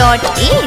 dhoonweb.in।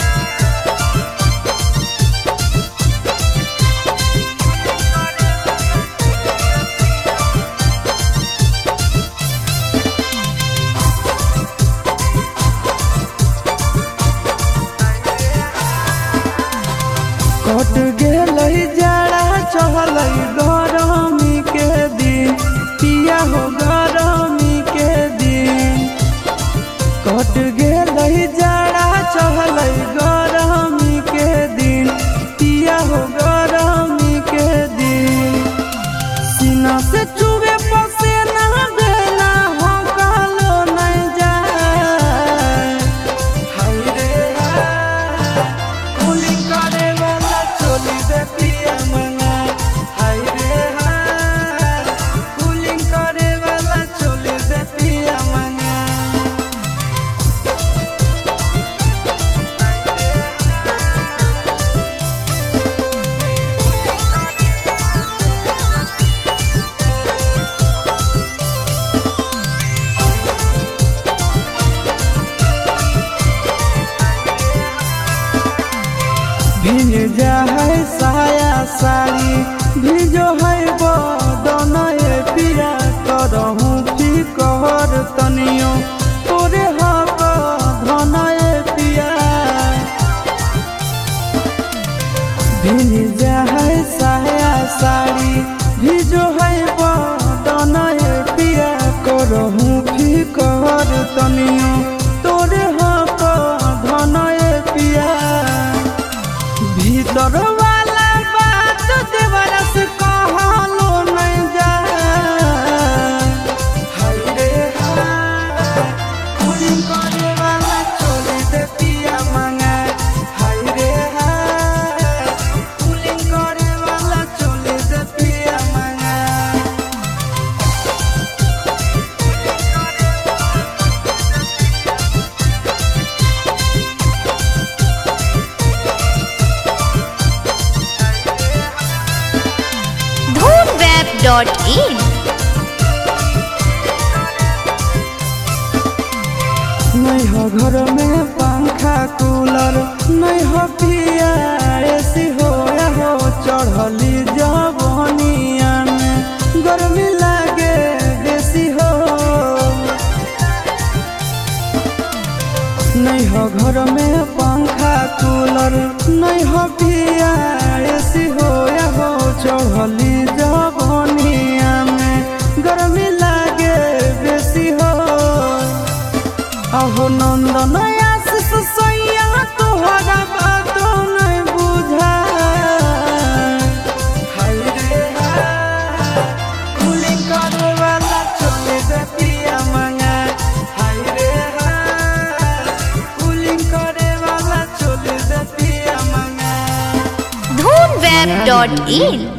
कट गेलई जाड़ा चहलई गरमी के दिन पिया हो गरमी के दिन। कट गेलई जाड़ा चहलई गरमी के दिन पिया हो गरमी के दिन। सीना से चुभे पसीना बेला हो कालो नहीं जाए। हाय रे हाय कुली करे वाला चोली दे पिया मंगा। हाय रे हाय कुली करे वाला चोली दे पिया मंगा। भीज जाए साया साड़ी भीजो है बदन ए पिया करहूँ की कहर तनियो तोरे हक धन ए पिया। भीज जाए साया साड़ी भीजो है बदन ए पिया करहूँ की कहर तनियो तोरे हक धन ए पिया। भीतर वाला बात देवरा से कहलो नहीं जाए। हाय रे हाय कुली करे वाला चोली दे पिया मंगा। हाय रे हाय कुली करे वाला चोली दे पिया मंगा। dhoonweb.in। नहीं हो घर में पंखा कूलर नहीं हो पिया ऐसी हो या हो चढ़ली जवनिया में गर्मी लागे बेसी हो। नहीं हो घर में पंखा कूलर नहीं हो पिया ऐसी हो या हो चढ़ली जवनिया में गर्मी लागे बेसी हो। अहो नंदन आशीष सैया तोहरा बातों नहीं बुझाए। हाय रे हाय कुली करे वाला चोली दे पिया मंगा। हाय रे हाय कुली करे वाला चोली दे पिया मंगा। dhoonweb.in।